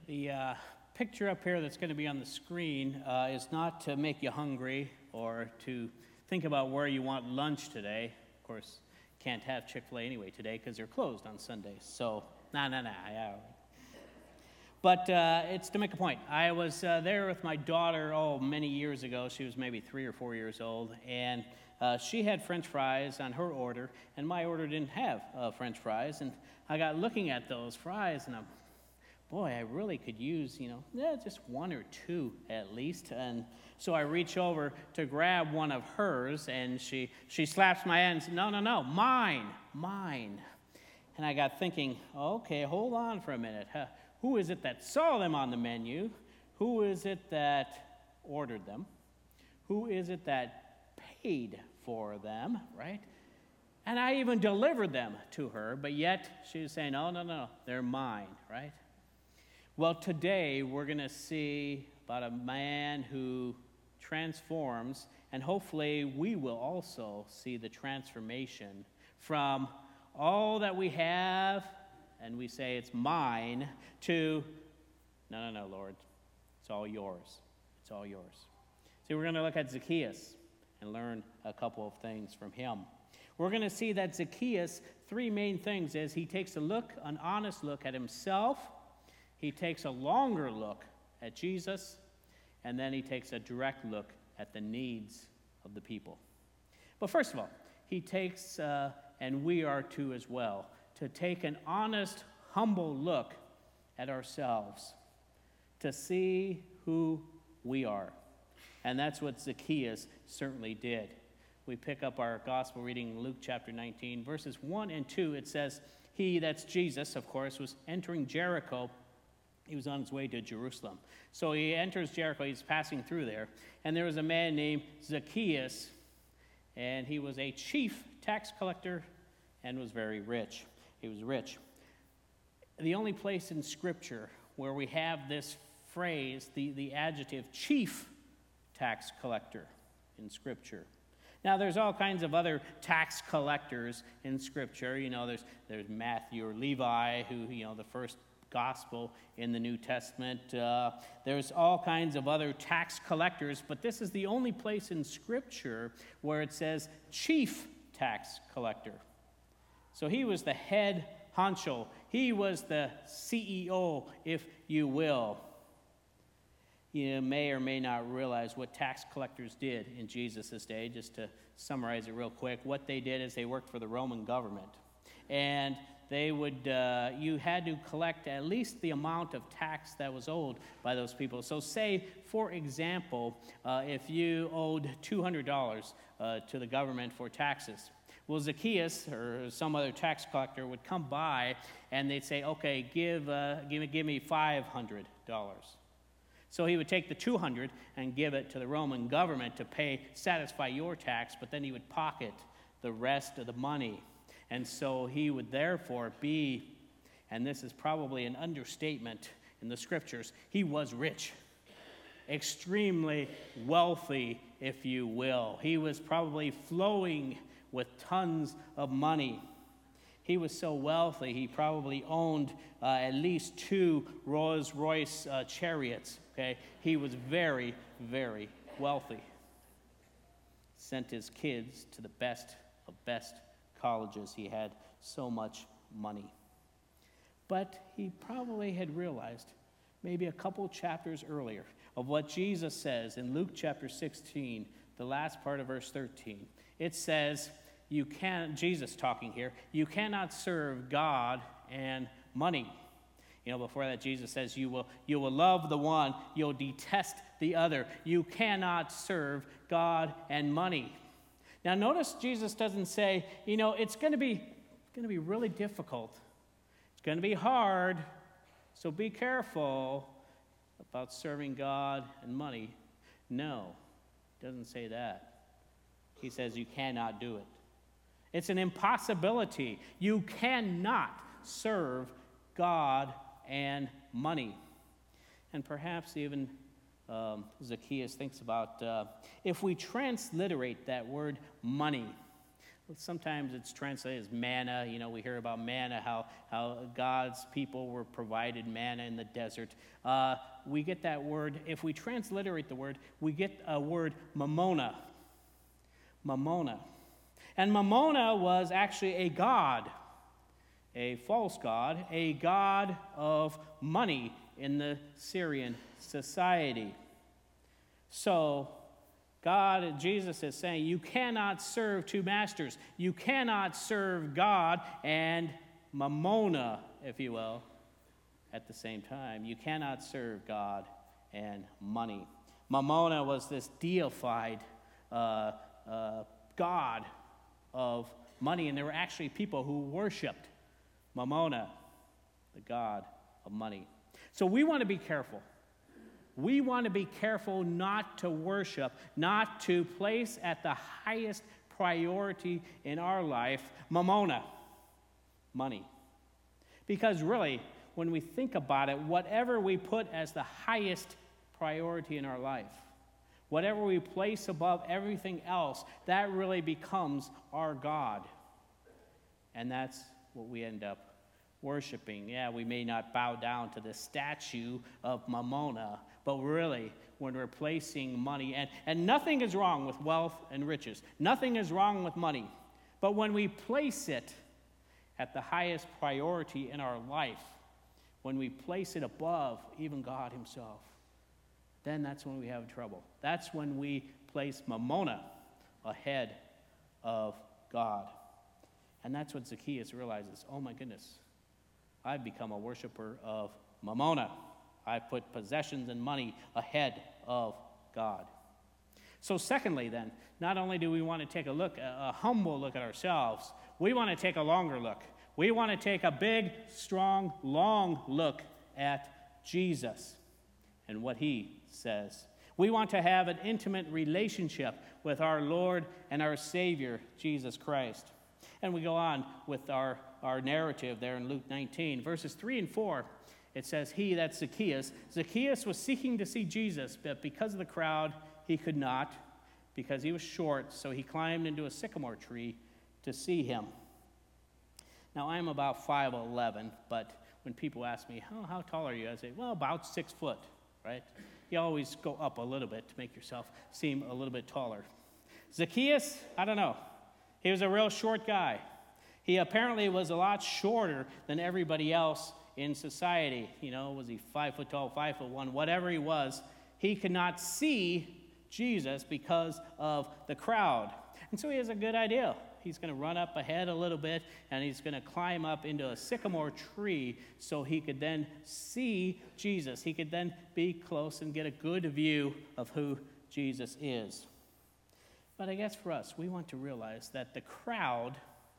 The picture up here that's going to be on the screen is not to make you hungry or to think about where you want lunch today. Of course, can't have Chick-fil-A anyway today because they're closed on Sundays. So, yeah. But it's to make a point. I was there with my daughter, many years ago. She was maybe 3 or 4 years old, and she had French fries on her order, and my order didn't have French fries. And I got looking at those fries, and I really could use, just one or two at least. And so I reach over to grab one of hers, and she slaps my hand and says, no, mine. And I got thinking, okay, hold on for a minute. Who is it that saw them on the menu? Who is it that ordered them? Who is it that paid for them, right? And I even delivered them to her, but yet she was saying, no, they're mine, right? Well, today we're going to see about a man who transforms, and hopefully we will also see the transformation from all that we have, and we say it's mine, to, no, Lord, it's all yours. It's all yours. See, we're going to look at Zacchaeus and learn a couple of things from him. We're going to see that Zacchaeus, three main things is he takes an honest look at himself, he takes a longer look at Jesus, and then he takes a direct look at the needs of the people. But first of all, he takes, and we are too as well, to take an honest, humble look at ourselves, to see who we are. And that's what Zacchaeus certainly did. We pick up our gospel reading in Luke chapter 19, verses 1 and 2. It says, he, that's Jesus, of course, was entering Jericho. He was on his way to Jerusalem. So he enters Jericho. He's passing through there. And there was a man named Zacchaeus, and he was a chief tax collector and was very rich. He was rich. The only place in Scripture where we have this phrase, the adjective chief tax collector in Scripture. Now, there's all kinds of other tax collectors in Scripture. There's Matthew or Levi, who, the first gospel in the New Testament. There's all kinds of other tax collectors, but this is the only place in Scripture where it says chief tax collector. So he was the head honcho. He was the CEO, if you will. You may or may not realize what tax collectors did in Jesus' day. Just to summarize it real quick, what they did is they worked for the Roman government. And they would, you had to collect at least the amount of tax that was owed by those people. So say, for example, if you owed $200 to the government for taxes, well, Zacchaeus or some other tax collector would come by and they'd say, okay, give me $500. So he would take the $200 and give it to the Roman government to satisfy your tax, but then he would pocket the rest of the money. And so he would therefore be, and this is probably an understatement in the Scriptures, he was rich, extremely wealthy, if you will. He was probably flowing with tons of money. He was so wealthy, he probably owned at least 2 Rolls-Royce chariots. Okay, he was very, very wealthy. Sent his kids to the best of best colleges. He had so much money. But he probably had realized maybe a couple chapters earlier of what Jesus says in Luke chapter 16, the last part of verse 13. It says, Jesus talking here, you cannot serve God and money. Before that, Jesus says, you will love the one, you'll detest the other. You cannot serve God and money. Now, notice Jesus doesn't say, it's going to be really difficult. It's going to be hard, so be careful about serving God and money. No, he doesn't say that. He says you cannot do it. It's an impossibility. You cannot serve God and money. And perhaps even Zacchaeus thinks about if we transliterate that word money, Sometimes it's translated as manna. You know, we hear about manna, how God's people were provided manna in the desert. We get that word, if we transliterate the word, we get a word mamona. Mamona. And mamona was actually a god, a false god, a god of money in the Syrian society. So, Jesus is saying, you cannot serve two masters. You cannot serve God and Mamona, if you will, at the same time. You cannot serve God and money. Mamona was this deified god of money, and there were actually people who worshipped Mamona, the god of money. So we want to be careful. We want to be careful not to worship, not to place at the highest priority in our life Mamona, money. Because really, when we think about it, whatever we put as the highest priority in our life, whatever we place above everything else, that really becomes our God. And that's what we end up worshiping. Yeah, we may not bow down to the statue of Mamona, but really, when we're placing money, and nothing is wrong with wealth and riches. Nothing is wrong with money. But when we place it at the highest priority in our life, when we place it above even God himself, then that's when we have trouble. That's when we place Mamona ahead of God. And that's what Zacchaeus realizes. Oh my goodness, I've become a worshiper of Mamona. I've put possessions and money ahead of God. So secondly then, not only do we want to take a humble look at ourselves, we want to take a longer look. We want to take a big, strong, long look at Jesus and what he says. We want to have an intimate relationship with our Lord and our Savior, Jesus Christ. And we go on with our narrative there in Luke 19, verses 3 and 4. It says, that's Zacchaeus. Zacchaeus was seeking to see Jesus, but because of the crowd, he could not, because he was short, so he climbed into a sycamore tree to see him. Now, I'm about 5'11", but when people ask me, how tall are you? I say, well, about 6 foot, right? You always go up a little bit to make yourself seem a little bit taller. Zacchaeus, I don't know. He was a real short guy. He apparently was a lot shorter than everybody else in society. You know, was he 5 foot tall, 5'1", whatever he was, he could not see Jesus because of the crowd. And so he has a good idea. He's going to run up ahead a little bit, and he's going to climb up into a sycamore tree so he could then see Jesus. He could then be close and get a good view of who Jesus is. But I guess for us, we want to realize that the crowd,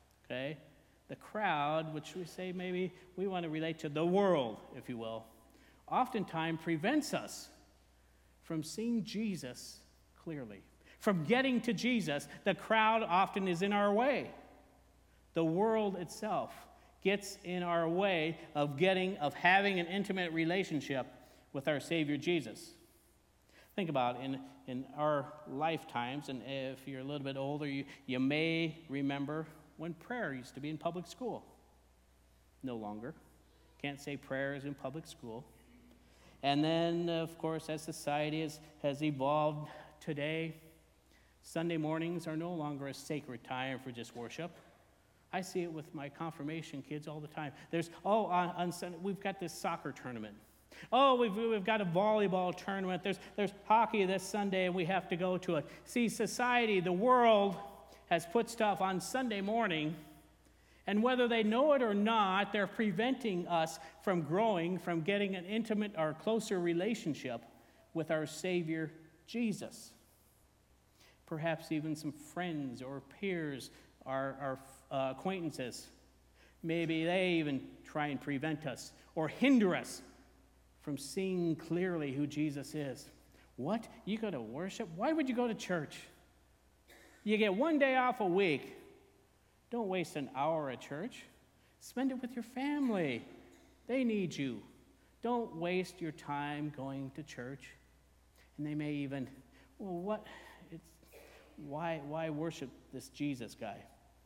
the crowd, which we say maybe we want to relate to the world, if you will, oftentimes prevents us from seeing Jesus clearly. From getting to Jesus, the crowd often is in our way. The world itself gets in our way of having an intimate relationship with our Savior Jesus. Think about in our lifetimes, and if you're a little bit older, you may remember when prayer used to be in public school. No longer. Can't say prayers in public school. And then, of course, as society has evolved today, Sunday mornings are no longer a sacred time for just worship. I see it with my confirmation kids all the time. On Sunday, we've got this soccer tournament. Oh, we've got a volleyball tournament. There's hockey this Sunday, and we have to go to it. See, society, the world, has put stuff on Sunday morning, and whether they know it or not, they're preventing us from growing, from getting an intimate or closer relationship with our Savior, Jesus. Perhaps even some friends or peers, our acquaintances. Maybe they even try and prevent us or hinder us from seeing clearly who Jesus is. What? You go to worship? Why would you go to church? You get one day off a week. Don't waste an hour at church. Spend it with your family. They need you. Don't waste your time going to church. And they may even, why worship this Jesus guy?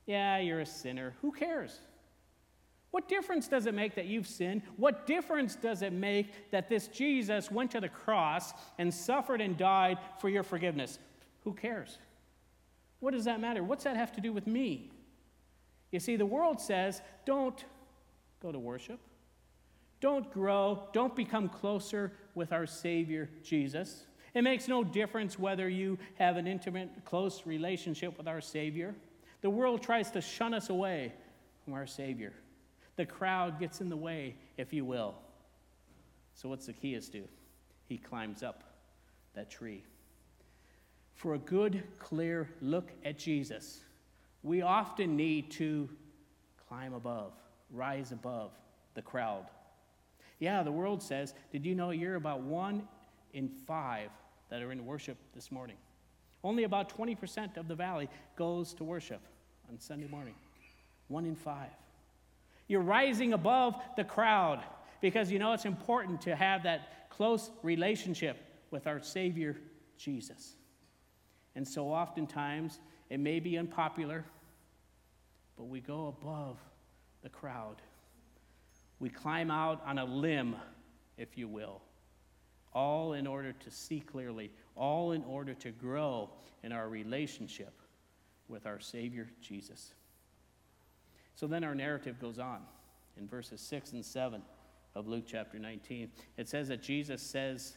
Yeah, you're a sinner. Who cares? What difference does it make that you've sinned? What difference does it make that this Jesus went to the cross and suffered and died for your forgiveness? Who cares? What does that matter? What's that have to do with me? You see, the world says, don't go to worship. Don't grow. Don't become closer with our Savior, Jesus. It makes no difference whether you have an intimate, close relationship with our Savior. The world tries to shun us away from our Savior. The crowd gets in the way, if you will. So what's Zacchaeus do? He climbs up that tree. For a good, clear look at Jesus, we often need to climb above, rise above the crowd. Yeah, the world says, did you know you're about 1 in 5 that are in worship this morning? Only about 20% of the valley goes to worship on Sunday morning. 1 in 5. You're rising above the crowd because you know it's important to have that close relationship with our Savior, Jesus. And so oftentimes, it may be unpopular, but we go above the crowd. We climb out on a limb, if you will, all in order to see clearly, all in order to grow in our relationship with our Savior, Jesus. So then our narrative goes on in verses 6 and 7 of Luke chapter 19. It says that Jesus says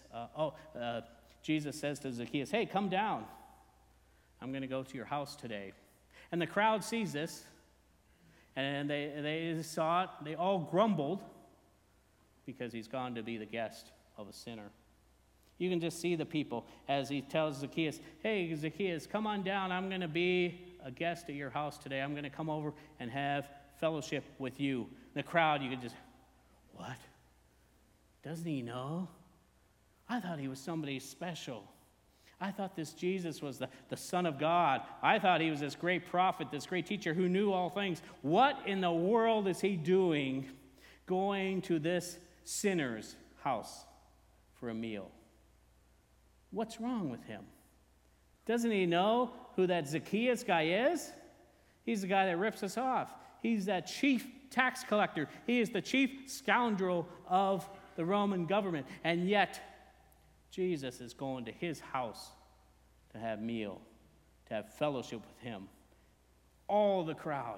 to Zacchaeus, hey, come down. I'm going to go to your house today. And the crowd sees this, and they saw it. They all grumbled because he's gone to be the guest of a sinner. You can just see the people as he tells Zacchaeus, hey, Zacchaeus, come on down. I'm going to be a guest at your house today. I'm going to come over and have fellowship with you. The crowd, you could just, what? Doesn't he know? I thought he was somebody special. I thought this Jesus was the Son of God. I thought he was this great prophet, this great teacher who knew all things. What in the world is he doing going to this sinner's house for a meal? What's wrong with him? Doesn't he know who that Zacchaeus guy is? He's the guy that rips us off. He's that chief tax collector. He is the chief scoundrel of the Roman government. And yet, Jesus is going to his house to have meal, to have fellowship with him. All the crowd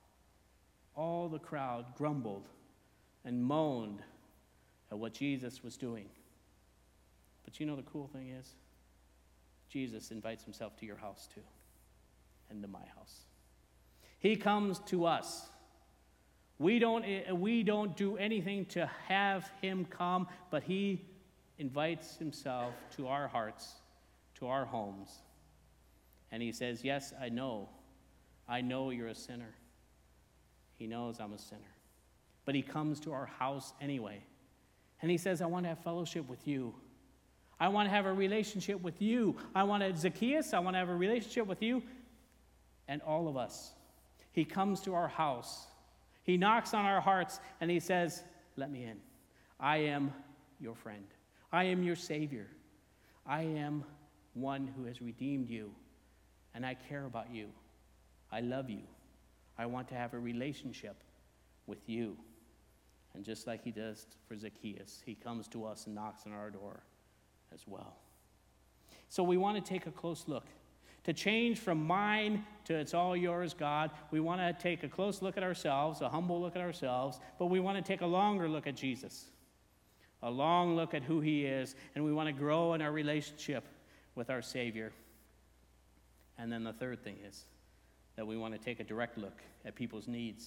grumbled and moaned at what Jesus was doing. But you know the cool thing is, Jesus invites himself to your house too, and to my house. He comes to us. We don't do anything to have him come, but he invites himself to our hearts, to our homes. And he says, yes, I know you're a sinner. He knows I'm a sinner. But he comes to our house anyway. And he says, I want to have fellowship with you. I want to have a relationship with you. Zacchaeus, I want to have a relationship with you and all of us. He comes to our house. He knocks on our hearts and he says, let me in. I am your friend. I am your Savior. I am one who has redeemed you, and I care about you. I love you. I want to have a relationship with you. And just like he does for Zacchaeus, he comes to us and knocks on our door as well. So we want to take a close look. To change from mine to it's all yours, God, we want to take a close look at ourselves, a humble look at ourselves, but we want to take a longer look at Jesus, a long look at who he is, and we want to grow in our relationship with our Savior. And then the third thing is that we want to take a direct look at people's needs.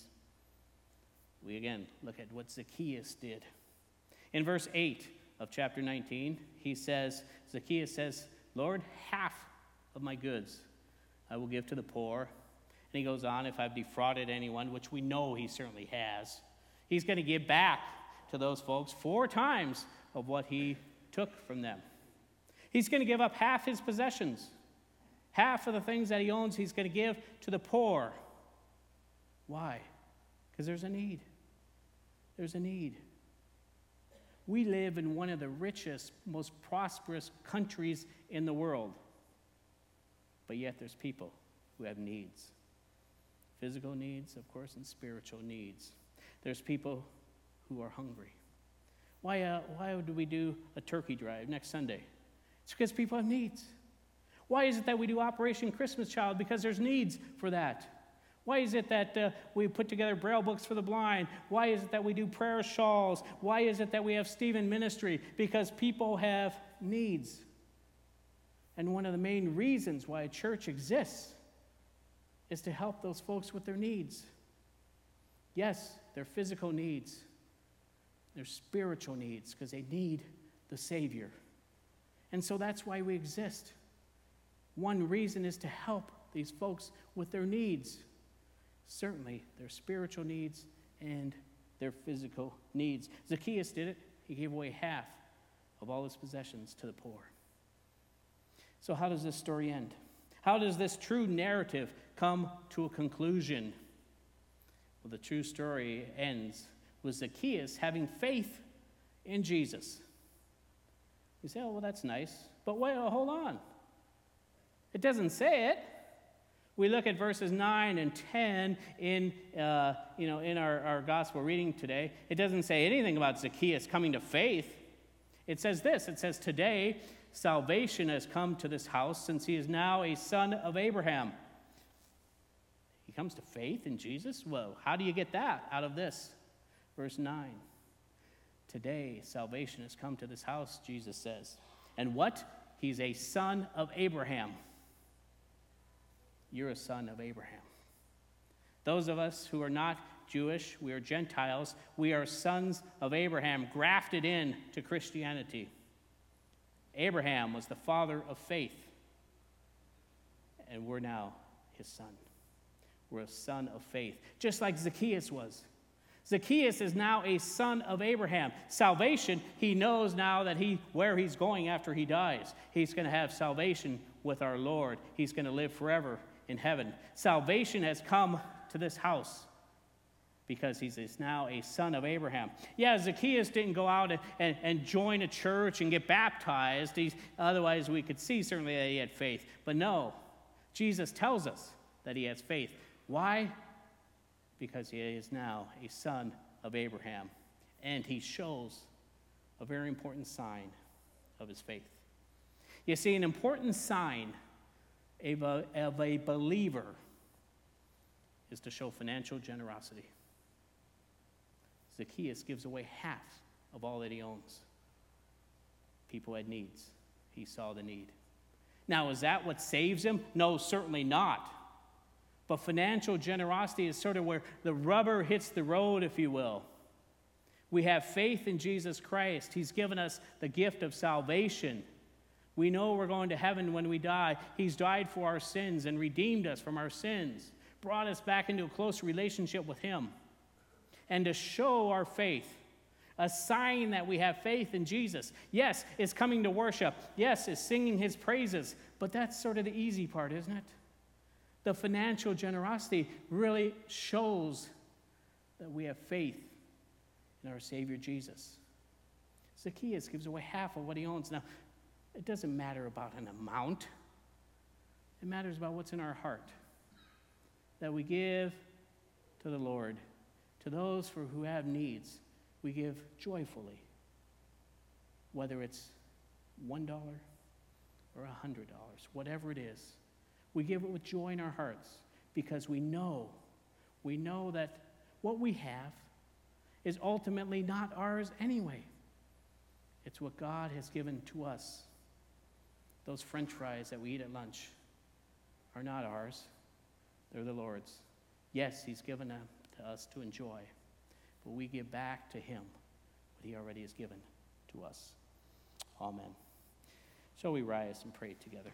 We again look at what Zacchaeus did. In verse 8 of chapter 19, Zacchaeus says, Lord, half of my goods I will give to the poor. And he goes on, if I've defrauded anyone, which we know he certainly has, he's going to give back to those folks 4 times of what he took from them. He's going to give up half his possessions. Half of the things that he owns, he's going to give to the poor. Why? Because there's a need. There's a need. We live in one of the richest, most prosperous countries in the world. But yet there's people who have needs. Physical needs, of course, and spiritual needs. There's people who are hungry. Why do we do a turkey drive next Sunday? It's because people have needs. Why is it that we do Operation Christmas Child? Because there's needs for that. Why is it that we put together Braille books for the blind? Why is it that we do prayer shawls? Why is it that we have Stephen Ministry? Because people have needs. And one of the main reasons why a church exists is to help those folks with their needs. Yes, their physical needs, their spiritual needs, because they need the Savior. And so that's why we exist. One reason is to help these folks with their needs. Certainly their spiritual needs and their physical needs. Zacchaeus did it. He gave away half of all his possessions to the poor. So how does this story end? How does this true narrative come to a conclusion? Well, the true story ends with Zacchaeus having faith in Jesus. You say, oh, well, that's nice. But wait, hold on. It doesn't say it. We look at verses 9 and 10 in our gospel reading today. It doesn't say anything about Zacchaeus coming to faith. It says this. It says, today salvation has come to this house since he is now a son of Abraham. He comes to faith in Jesus? Well, how do you get that out of this? Verse 9. Today salvation has come to this house, Jesus says. And what? He's a son of Abraham. You're a son of Abraham. Those of us who are not Jewish, we are Gentiles, we are sons of Abraham, grafted in to Christianity. Abraham was the father of faith, and we're now his son. We're a son of faith, just like Zacchaeus was. Zacchaeus is now a son of Abraham. Salvation, he knows now that where he's going after he dies. He's going to have salvation with our Lord. He's going to live forever in heaven. Salvation has come to this house because he is now a son of Abraham. Yeah, Zacchaeus didn't go out and join a church and get baptized. Otherwise, we could see certainly that he had faith. But no, Jesus tells us that he has faith. Why? Because he is now a son of Abraham. And he shows a very important sign of his faith. You see, an important sign of a believer is to show financial generosity. Zacchaeus gives away half of all that he owns. People had needs. He saw the need. Now, is that what saves him? No, certainly not. But financial generosity is sort of where the rubber hits the road, if you will. We have faith in Jesus Christ. He's given us the gift of salvation. We know we're going to heaven when we die. He's died for our sins and redeemed us from our sins, brought us back into a close relationship with him. And to show our faith, a sign that we have faith in Jesus. Yes, it's coming to worship. Yes, it's singing his praises. But that's sort of the easy part, isn't it? The financial generosity really shows that we have faith in our Savior Jesus. Zacchaeus gives away half of what he owns. Now, it doesn't matter about an amount. It matters about what's in our heart. That we give to the Lord. To those who have needs, we give joyfully. Whether it's $1 or $100, whatever it is. We give it with joy in our hearts because we know that what we have is ultimately not ours anyway. It's what God has given to us. Those French fries that we eat at lunch are not ours. They're the Lord's. Yes, he's given them to us to enjoy, but we give back to him what he already has given to us. Amen. Shall we rise and pray together?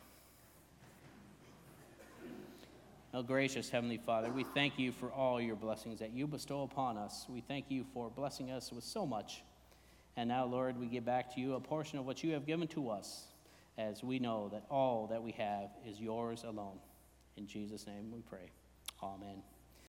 Oh, gracious Heavenly Father, we thank you for all your blessings that you bestow upon us. We thank you for blessing us with so much. And now, Lord, we give back to you a portion of what you have given to us, as we know that all that we have is yours alone. In Jesus' name we pray. Amen.